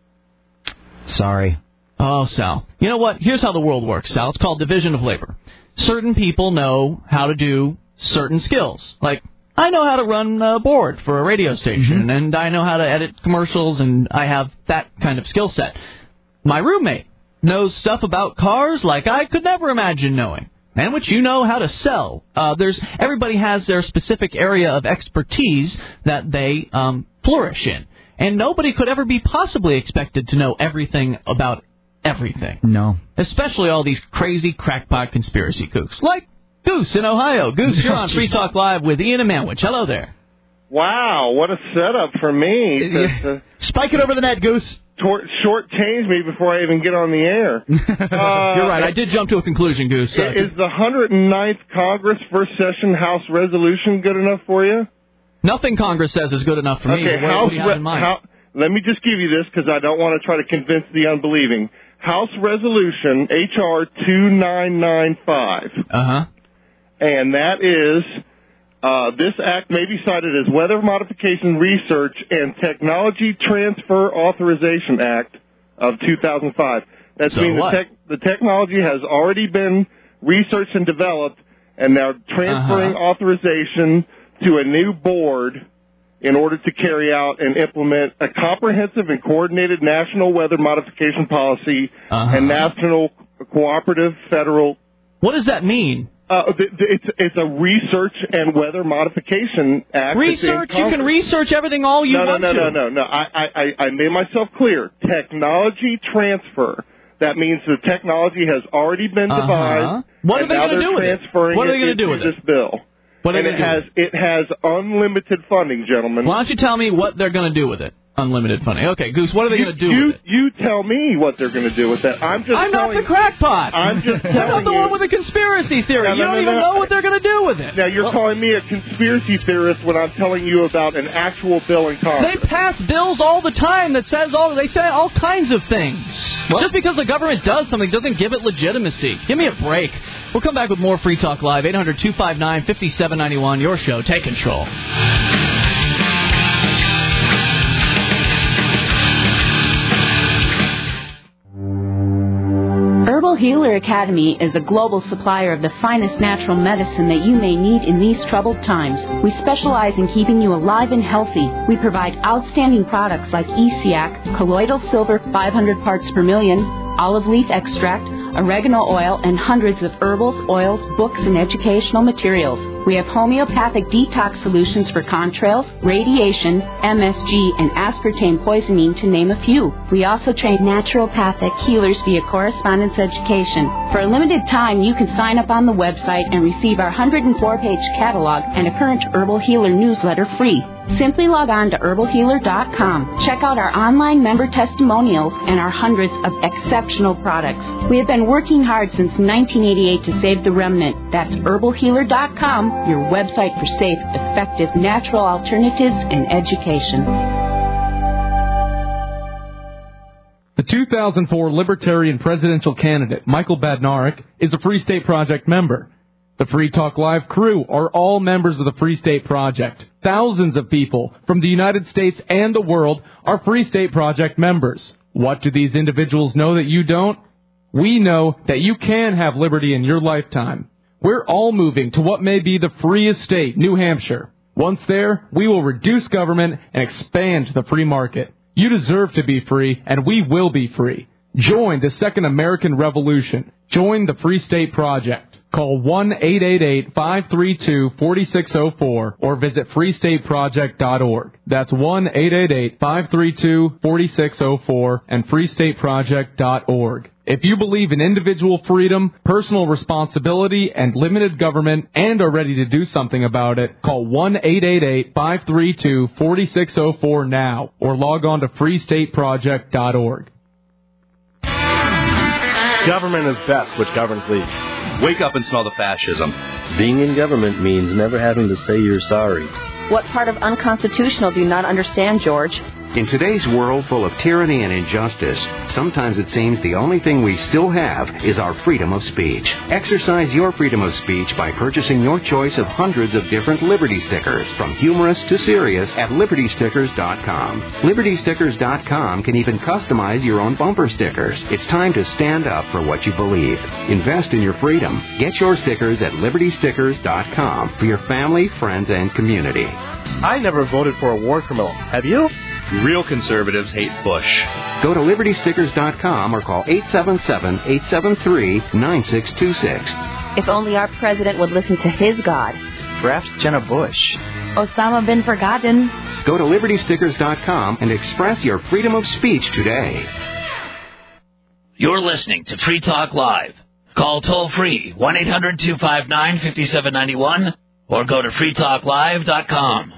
Sorry. Oh, Sal. You know what? Here's how the world works, Sal. It's called division of labor. Certain people know how to do certain skills. Like, I know how to run a board for a radio station, Mm-hmm. and I know how to edit commercials, and I have that kind of skill set. My roommate knows stuff about cars like I could never imagine knowing, and which you know how to sell. Uh, there's everybody has their specific area of expertise that they um, flourish in, and nobody could ever be possibly expected to know everything about everything. No. Especially all these crazy crackpot conspiracy kooks, like Goose in Ohio. Goose, you're on Free Talk Live with Ian and Manwich. Hello there. Wow, what a setup for me. To, Spike it over the net, Goose. Tor- shortchange me before I even get on the air. Uh, You're right. I did jump to a conclusion, Goose. Uh, Is the one hundred ninth Congress First Session House Resolution good enough for you? Nothing Congress says is good enough for me. Okay, What, House what do you have Re- in mind? how, let me just give you this because I don't want to try to convince the unbelieving. House Resolution H R two nine nine five. Uh-huh. And that is, uh, this act may be cited as Weather Modification Research and Technology Transfer Authorization Act of two thousand five. That So means what? the, tech, the technology has already been researched and developed, and now transferring Uh-huh. authorization to a new board in order to carry out and implement a comprehensive and coordinated national weather modification policy Uh-huh. and national cooperative federal. What does that mean? Uh, th- th- it's it's a research and weather modification act. that's in Research? You can Congress. research everything all you no, want no, to. no, no, no, no. I, I, I I made myself clear. Technology transfer. That means the technology has already been Uh-huh. devised. What are and they now gonna they're do with it? transferring What are they it gonna do into with it? this bill. What are and they it gonna has it has unlimited funding, gentlemen. Why don't you tell me what they're going to do with it? Unlimited funding. Okay, Goose, what are they you, going to do you, with it? You tell me what they're going to do with that. I'm just I'm not telling the crackpot. I'm just I'm not telling the you. one with the conspiracy theory. No, no, you don't no, even no. know what they're going to do with it. Now, you're calling me a conspiracy theorist when I'm telling you about an actual bill in Congress. They pass bills all the time that says all. They say all kinds of things. Just because the government does something doesn't give it legitimacy. Give me a break. We'll come back with more Free Talk Live. eight hundred two five nine five seven nine one. Your show. Take control. Herbal Healer Academy is a global supplier of the finest natural medicine that you may need in these troubled times. We specialize in keeping you alive and healthy. We provide outstanding products like E C A C, colloidal silver five hundred parts per million, olive leaf extract, oregano oil, and hundreds of herbals, oils, books, and educational materials. We have homeopathic detox solutions for contrails, radiation, M S G, and aspartame poisoning, to name a few. We also train naturopathic healers via correspondence education. For a limited time, you can sign up on the website and receive our one hundred four page catalog and a current Herbal Healer newsletter free. Simply log on to herbal healer dot com. Check out our online member testimonials and our hundreds of exceptional products. We have been working hard since nineteen eighty-eight to save the remnant. That's herbal healer dot com, your website for safe, effective, natural alternatives and education. The two thousand four Libertarian presidential candidate, Michael Badnarik, is a Free State Project member. The Free Talk Live crew are all members of the Free State Project. Thousands of people from the United States and the world are Free State Project members. What do these individuals know that you don't? We know that you can have liberty in your lifetime. We're all moving to what may be the freest state, New Hampshire. Once there, we will reduce government and expand the free market. You deserve to be free, and we will be free. Join the Second American Revolution. Join the Free State Project. Call one eight eight eight, five three two, four six zero four or visit free state project dot org. That's one eight eight eight, five three two, four six zero four and free state project dot org. If you believe in individual freedom, personal responsibility, and limited government and are ready to do something about it, call one eight eight eight, five three two, four six zero four now or log on to free state project dot org. Government is best, which governs least. Wake up and smell the fascism. Being in government means never having to say you're sorry. What part of unconstitutional do you not understand, George? In today's world full of tyranny and injustice, sometimes it seems the only thing we still have is our freedom of speech. Exercise your freedom of speech by purchasing your choice of hundreds of different Liberty stickers, from humorous to serious, at liberty stickers dot com. liberty stickers dot com can even customize your own bumper stickers. It's time to stand up for what you believe. Invest in your freedom. Get your stickers at liberty stickers dot com for your family, friends, and community. I never voted for a war criminal. Have you? Real conservatives hate Bush. Go to liberty stickers dot com or call eight seven seven, eight seven three, nine six two six. If only our president would listen to his God. Perhaps Jenna Bush. Osama bin Forgotten. Go to liberty stickers dot com and express your freedom of speech today. You're listening to Free Talk Live. Call toll-free one eight hundred, two five nine, five seven nine one or go to free talk live dot com.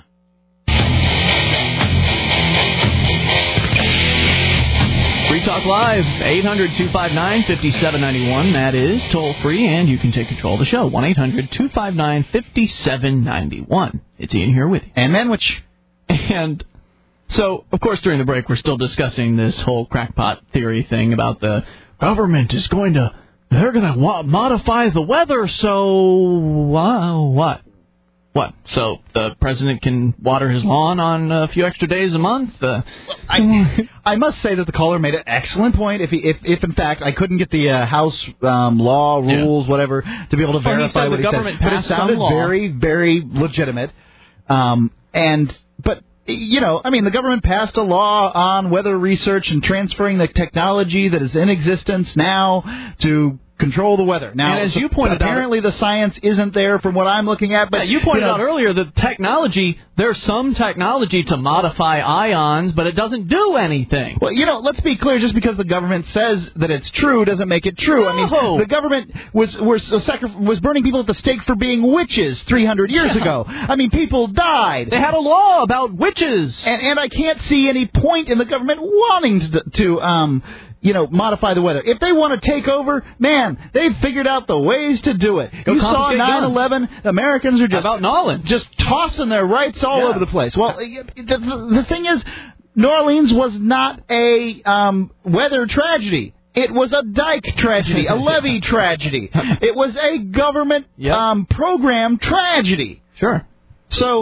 Free Talk Live, eight hundred, two five nine, five seven nine one. That is toll-free, and you can take control of the show. one eight hundred, two five nine, five seven nine one. It's Ian here with you. And Manwich. And so, of course, during the break, we're still discussing this whole crackpot theory thing about the government is going to, they're going to wa- modify the weather, so uh, what? What? So the president can water his lawn on a few extra days a month? Uh, I, I must say that the caller made an excellent point. If, he, if, if in fact, I couldn't get the uh, House um, law, rules, yeah. whatever, to be able to well, verify he what the he government said. But it sounded very, very legitimate. Um, and but, you know, I mean, the government passed a law on weather research and transferring the technology that is in existence now to control the weather. Now, and as you pointed apparently out, the science isn't there from what I'm looking at. But yeah, you pointed you know, out earlier that technology, there's some technology to modify ions, but it doesn't do anything. Well, you know, let's be clear. Just because the government says that it's true doesn't make it true. No. I mean, the government was was was burning people at the stake for being witches three hundred years yeah. ago. I mean, people died. They had a law about witches, and and I can't see any point in the government wanting to to um. you know, modify the weather. If they want to take over, man, they've figured out the ways to do it. Go you saw nine eleven, Americans are just about Nolan, just tossing their rights all yeah. over the place. Well, the, the, the thing is, New Orleans was not a um, weather tragedy. It was a dike tragedy, a levee tragedy. It was a government yep. um, program tragedy. Sure. So,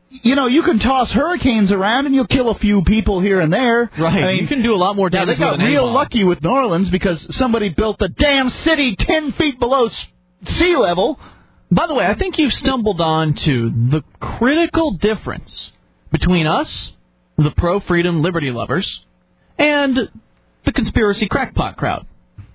you know, you can toss hurricanes around and you'll kill a few people here and there. Right. I mean, you can do a lot more yeah, damage they got with an real A-bomb. lucky with New Orleans because somebody built the damn city ten feet below s- sea level. By the way, I think you've stumbled on to the critical difference between us, the pro-freedom liberty lovers, and the conspiracy crackpot crowd.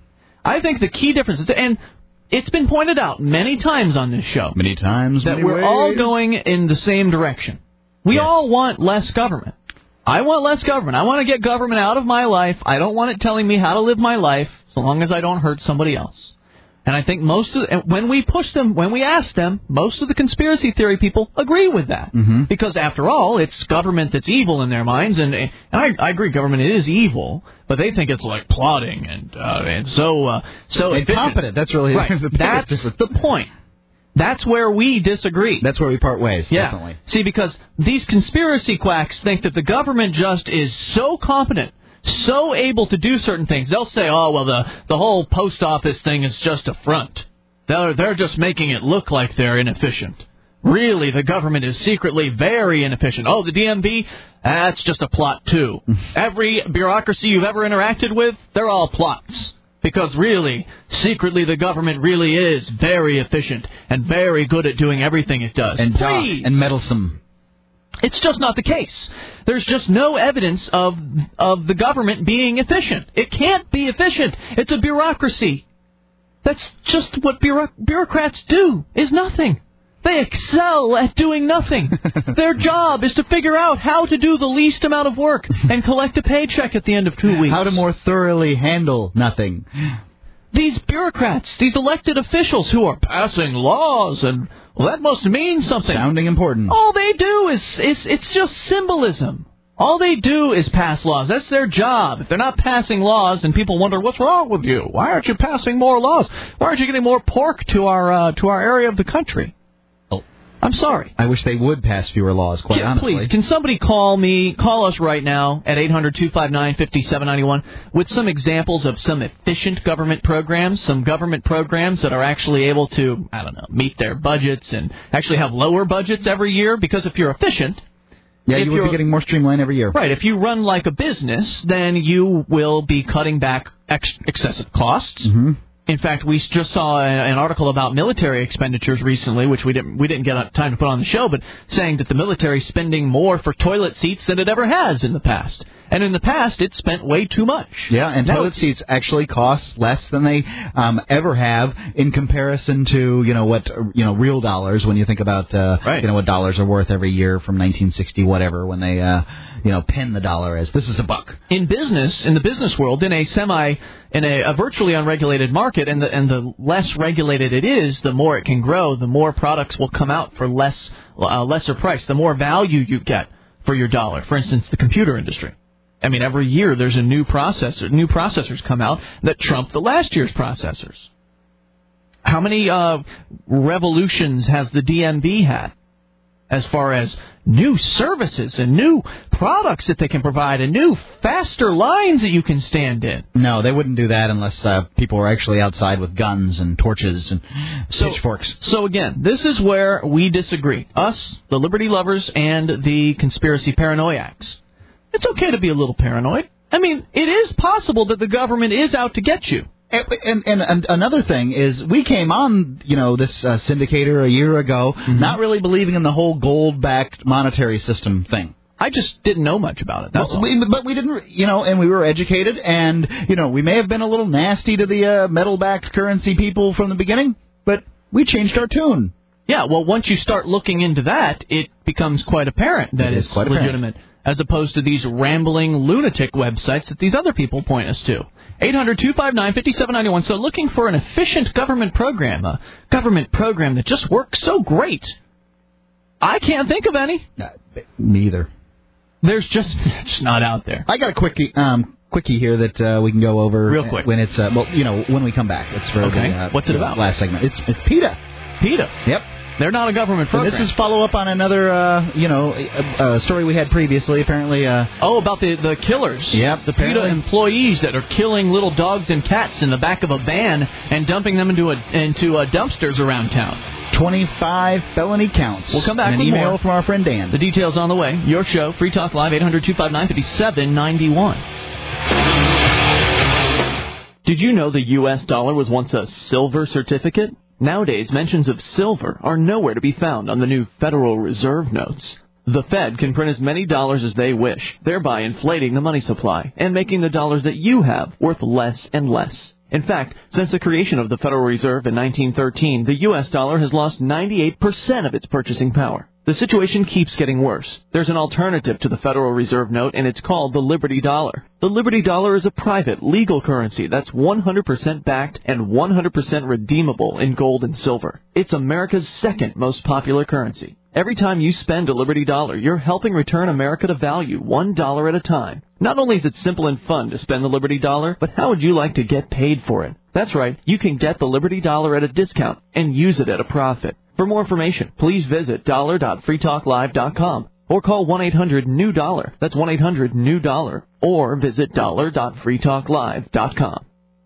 I think the key difference is, and it's been pointed out many times on this show, Many times, that many we're ways. all going in the same direction. We Yes. all want less government. I want less government. I want to get government out of my life. I don't want it telling me how to live my life, so long as I don't hurt somebody else. And I think most of and when we push them, when we ask them, most of the conspiracy theory people agree with that. Mm-hmm. Because after all, it's government that's evil in their minds, and and I, I agree, government is evil, but they think it's like plotting and uh, and so uh, so Incompetent. That's really right. the biggest That's difference. the point. That's where we disagree. That's where we part ways, yeah. definitely. See, because these conspiracy quacks think that the government just is so competent, so able to do certain things. They'll say, oh, well, the, the whole post office thing is just a front. They're, they're just making it look like they're inefficient. Really, the government is secretly very inefficient. Oh, the D M V? That's just a plot, too. Every bureaucracy you've ever interacted with, they're all plots. Because really, secretly, the government really is very efficient and very good at doing everything it does. And dark Please. and meddlesome. It's just not the case. There's just no evidence of of the government being efficient. It can't be efficient. It's a bureaucracy. That's just what bureau- bureaucrats do, is nothing. They excel at doing nothing. Their job is to figure out how to do the least amount of work and collect a paycheck at the end of two weeks. How to more thoroughly handle nothing. These bureaucrats, these elected officials who are passing laws, and well, that must mean something. Sounding important. All they do is, is it's just symbolism. All they do is pass laws. That's their job. If they're not passing laws, then people wonder, what's wrong with you? Why aren't you passing more laws? Why aren't you getting more pork to our uh, to our area of the country? I'm sorry. I wish they would pass fewer laws, quite yeah, honestly. Please, can somebody call me, call us right now at eight hundred two five nine five seven nine one with some examples of some efficient government programs, some government programs that are actually able to, I don't know, meet their budgets and actually have lower budgets every year? Because if you're efficient... Yeah, if you would you're, be getting more streamlined every year. Right. If you run like a business, then you will be cutting back ex- excessive costs. Mm-hmm. In fact, we just saw an article about military expenditures recently, which we didn't we didn't get time to put on the show, but saying that the military is spending more for toilet seats than it ever has in the past. And in the past, it spent way too much. Yeah, and Now toilet seats actually cost less than they um, ever have in comparison to, you know, what, you know, real dollars when you think about, uh, right. you know, what dollars are worth every year from nineteen sixty, whatever, when they, uh, you know, pin the dollar as this is a buck. In business, in the business world, in a semi, in a, a virtually unregulated market, and the, and the less regulated it is, the more it can grow, the more products will come out for less, uh, lesser price, the more value you get for your dollar. For instance, the computer industry. I mean, every year there's a new processor, new processors come out that trump the last year's processors. How many uh, revolutions has the D M V had as far as new services and new products that they can provide and new, faster lines that you can stand in? No, they wouldn't do that unless uh, people were actually outside with guns and torches and so, pitchforks. So, again, this is where we disagree. Us, the liberty lovers, and the conspiracy paranoiacs. It's okay to be a little paranoid. I mean, it is possible that the government is out to get you. And, and, and, and another thing is, we came on, you know, this uh, syndicator a year ago, mm-hmm. not really believing in the whole gold-backed monetary system thing. I just didn't know much about it. That's well, all. We, but we didn't, you know, and we were educated, and, you know, we may have been a little nasty to the uh, metal-backed currency people from the beginning, but we changed our tune. Yeah, well, once you start looking into that, it becomes quite apparent that it it's is quite legitimate. Apparent. As opposed to these rambling lunatic websites that these other people point us to. eight hundred two five nine five seven nine one. So looking for an efficient government program, a government program that just works so great. I can't think of any. Uh, neither. There's just, just not out there. I got a quickie, um, quickie here that uh, we can go over. Real quick. When it's, uh, well, you know, when we come back. It's for okay. the, uh, What's it about? Last segment. It's, it's PETA. PETA? Yep. They're not a government program. And this is follow-up on another, uh, you know, uh, story we had previously, apparently. Uh, oh, about the, the killers. Yep. The PETA employees that are killing little dogs and cats in the back of a van and dumping them into a, into uh, dumpsters around town. twenty-five felony counts. We'll come back and an with email more. from our friend Dan. The details on the way. Your show, Free Talk Live, eight hundred two five nine five seven nine one. Did you know the U S dollar was once a silver certificate? Nowadays, mentions of silver are nowhere to be found on the new Federal Reserve notes. The Fed can print as many dollars as they wish, thereby inflating the money supply and making the dollars that you have worth less and less. In fact, since the creation of the Federal Reserve in nineteen thirteen, the U S dollar has lost ninety-eight percent of its purchasing power. The situation keeps getting worse. There's an alternative to the Federal Reserve note, and it's called the Liberty Dollar. The Liberty Dollar is a private, legal currency that's one hundred percent backed and one hundred percent redeemable in gold and silver. It's America's second most popular currency. Every time you spend a Liberty Dollar, you're helping return America to value, one dollar at a time. Not only is it simple and fun to spend the Liberty Dollar, but how would you like to get paid for it? That's right, you can get the Liberty Dollar at a discount and use it at a profit. For more information, please visit dollar dot free talk live dot com or call one eight hundred new dollar. That's one eight hundred new dollar. Or visit dollar dot free talk live dot com.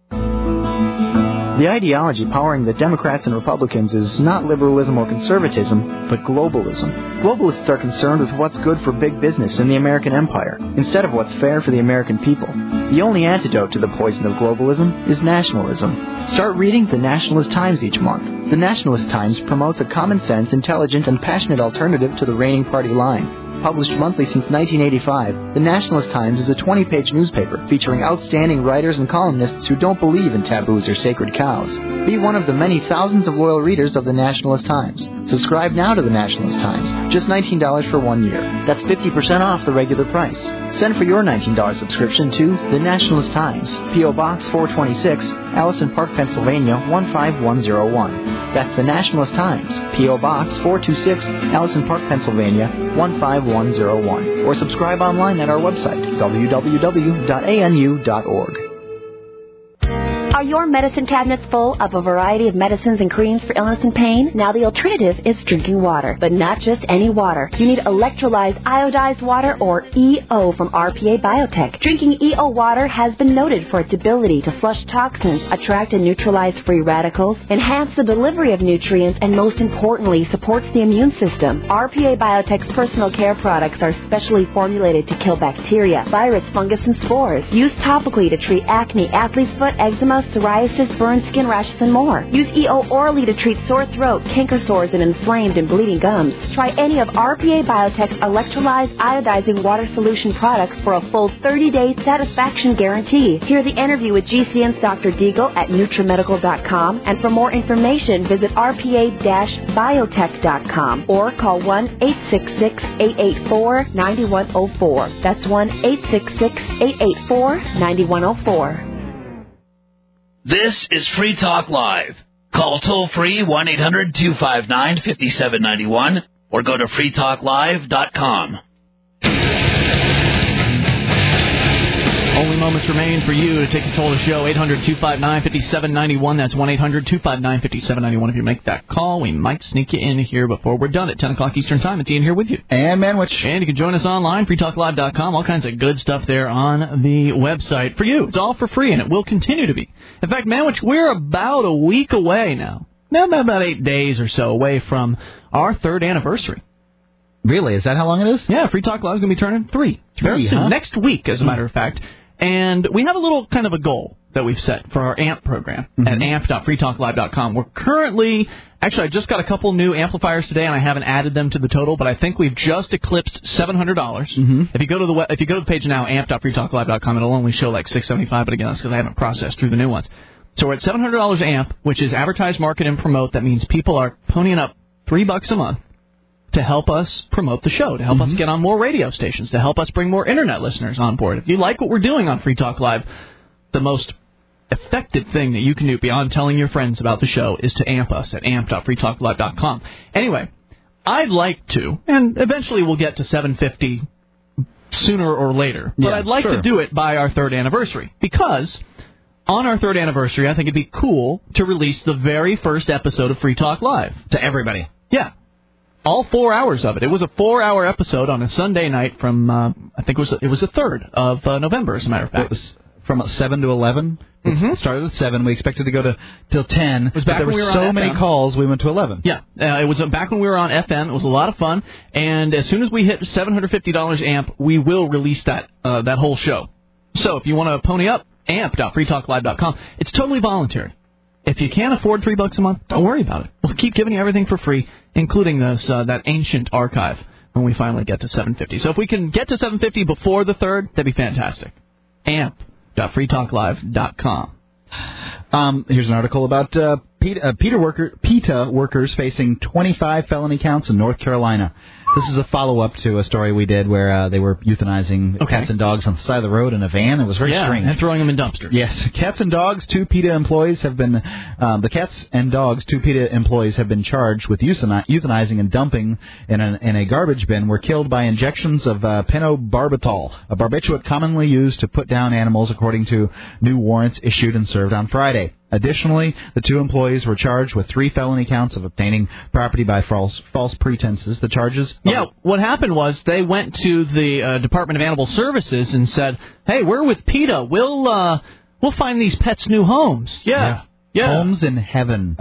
The ideology powering the Democrats and Republicans is not liberalism or conservatism, but globalism. Globalists are concerned with what's good for big business in the American empire, instead of what's fair for the American people. The only antidote to the poison of globalism is nationalism. Start reading the Nationalist Times each month. The Nationalist Times promotes a common-sense, intelligent, and passionate alternative to the reigning party line. Published monthly since nineteen eighty-five, the Nationalist Times is a twenty-page newspaper featuring outstanding writers and columnists who don't believe in taboos or sacred cows. Be one of the many thousands of loyal readers of the Nationalist Times. Subscribe now to the Nationalist Times, just nineteen dollars for one year. That's fifty percent off the regular price. Send for your nineteen dollars subscription to The Nationalist Times, P O. Box four twenty-six, Allison Park, Pennsylvania one five one zero one. That's The Nationalist Times, P O. Box four twenty-six, Allison Park, Pennsylvania one five one zero one. Or subscribe online at our website, w w w dot a n u dot org. Are your medicine cabinets full of a variety of medicines and creams for illness and pain? Now the alternative is drinking water, but not just any water. You need electrolyzed iodized water, or E O, from R P A Biotech. Drinking E O water has been noted for its ability to flush toxins, attract and neutralize free radicals, enhance the delivery of nutrients, and most importantly, supports the immune system. R P A Biotech's personal care products are specially formulated to kill bacteria, virus, fungus, and spores. Used topically to treat acne, athlete's foot, eczema, psoriasis, burn, skin rashes, and more. Use E O orally to treat sore throat, canker sores, and inflamed and bleeding gums. Try any of R P A Biotech's electrolyzed iodizing water solution products for a full thirty-day satisfaction guarantee. Hear the interview with G C N's Doctor Deagle at Nutrimedical dot com, and for more information, visit R P A biotech dot com or call one eight six six, eight eight four, nine one zero four. That's one eight six six, eight eight four, nine one zero four. This is Free Talk Live. Call toll-free one eight hundred two five nine five seven nine one or go to free talk live dot com. Only moments remain for you to take control of the show. eight hundred two five nine five seven nine one. That's one eight hundred two five nine five seven nine one. If you make that call, we might sneak you in here before we're done at ten o'clock Eastern Time. It's Ian here with you. And Manwich. And you can join us online, free talk live dot com. All kinds of good stuff there on the website for you. It's all for free, and it will continue to be. In fact, Manwich, we're about a week away now. Now, about eight days or so away from our third anniversary. Really? Is that how long it is? Yeah, Free Talk Live is going to be turning three. Three, Very soon. huh? Next week, as a matter of fact. And we have a little kind of a goal that we've set for our A M P program mm-hmm. at amp dot free talk live dot com. We're currently, actually, I just got a couple new amplifiers today, and I haven't added them to the total, but I think we've just eclipsed seven hundred dollars. Mm-hmm. If you go to the web, if you go to the page now, amp dot free talk live dot com, it'll only show like six hundred seventy-five, but again, that's because I haven't processed through the new ones. So we're at seven hundred dollars amp, which is advertise, market, and promote. That means people are ponying up three bucks a month to help us promote the show, to help mm-hmm. us get on more radio stations, to help us bring more Internet listeners on board. If you like what we're doing on Free Talk Live, the most effective thing that you can do beyond telling your friends about the show is to amp us at amp dot free talk live dot com. Anyway, I'd like to, and eventually we'll get to seven fifty sooner or later, but yeah, I'd like sure. to do it by our third anniversary, because on our third anniversary, I think it'd be cool to release the very first episode of Free Talk Live. To everybody. Yeah. All four hours of it. It was a four-hour episode on a Sunday night from, uh, I think it was it was the third of uh, November, as a matter of fact. It was from seven to eleven. It Mm-hmm. started at seven. We expected to go to till ten. It was but back there when were we were so on many F M. calls, we went to eleven. Yeah, uh, it was uh, back when we were on F M. It was a lot of fun, and as soon as we hit seven hundred fifty dollars amp, we will release that uh, that whole show. So if you want to pony up, amp dot free talk live dot com. It's totally voluntary. If you can't afford three bucks a month, don't worry about it. We'll keep giving you everything for free, including this uh, that ancient archive when we finally get to seven fifty. So if we can get to seven fifty before the third, that'd be fantastic. amp dot free talk live dot com. Um, here's an article about uh, PETA, uh, PETA, worker, PETA workers facing twenty-five felony counts in North Carolina. This is a follow-up to a story we did where uh, they were euthanizing okay. cats and dogs on the side of the road in a van. It was very yeah, strange. and throwing them in dumpsters. Yes, cats and dogs. Two PETA employees have been um, the cats and dogs. Two PETA employees have been charged with euthanizing and dumping in a, in a garbage bin. Were killed by injections of uh, pentobarbital, a barbiturate commonly used to put down animals, according to new warrants issued and served on Friday. Additionally, the two employees were charged with three felony counts of obtaining property by false false pretenses. The charges... Yeah, what happened was they went to the uh, Department of Animal Services and said, hey, we're with PETA. We'll, uh, we'll find these pets new homes. Yeah. yeah. Yeah. Homes in heaven.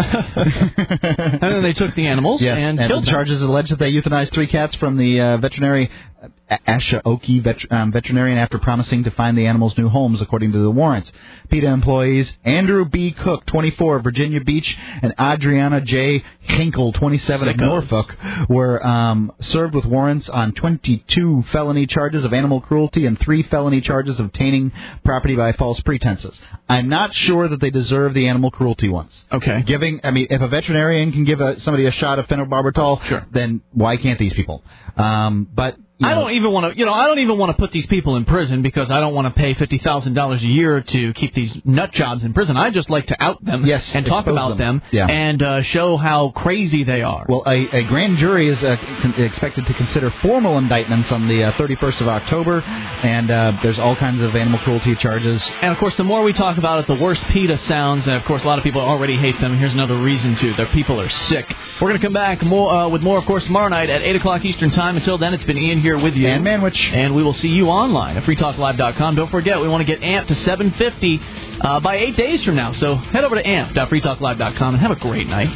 And then they took the animals yes, and, and killed the them. charges allege that they euthanized three cats from the uh, veterinary uh, Ashaoki vet, um, veterinarian after promising to find the animals new homes, according to the warrants. PETA employees Andrew B. Cook, twenty-four, of Virginia Beach, and Adriana J. Hinkle, twenty-seven, of Norfolk, were um, served with warrants on twenty-two felony charges of animal cruelty and three felony charges of obtaining property by false pretenses. I'm not sure that they deserve the animal cruelty ones. Okay. Giving, I mean, if a veterinarian can give a, somebody a shot of phenobarbital, sure. then why can't these people? Um, but you know, I don't even want to, you know, I don't even want to put these people in prison because I don't want to pay fifty thousand dollars a year to keep these nut jobs in prison. I just like to out them yes, and talk about them, them yeah. and uh, show how crazy they are. Well, a, a grand jury is uh, con- expected to consider formal indictments on the uh, thirty-first of October, and uh, there's all kinds of animal cruelty charges. And, of course, the more we talk about it, the worse PETA sounds, and, of course, a lot of people already hate them. Here's another reason to. Their people are sick. We're going to come back more uh, with more, of course, tomorrow night at eight o'clock Eastern Time. Until then, it's been Ian here with you. And Manwich. And we will see you online at free talk live dot com. Don't forget, we want to get amped to seven fifty uh, by eight days from now. So head over to amp dot free talk live dot com and have a great night.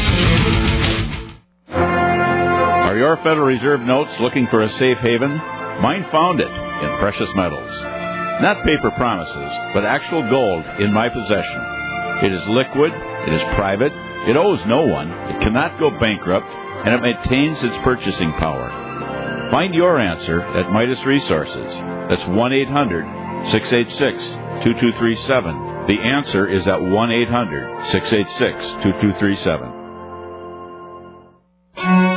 Are your Federal Reserve notes looking for a safe haven? Mine found it in precious metals. Not paper promises, but actual gold in my possession. It is liquid, it is private, it owes no one, it cannot go bankrupt, and it maintains its purchasing power. Find your answer at Midas Resources. That's one eight hundred six eight six two two three seven. The answer is at one eight hundred six eight six two two three seven.